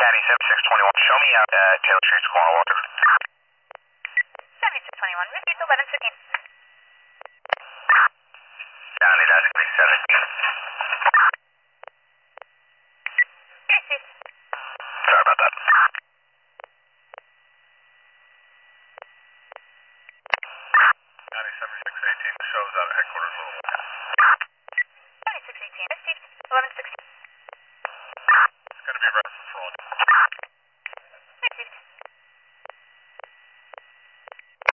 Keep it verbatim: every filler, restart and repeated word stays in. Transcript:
Caddy seventy-six twenty-one, show me out at Taylor Street, corner Walter. seventy-six twenty-one, repeat eleven fifteen. County, that's going to be seventeen. Sorry about that. County seventy-six eighteen, shows out at headquarters, Little Walter. seventy-six eighteen, eleven sixteen. It's going to be rough.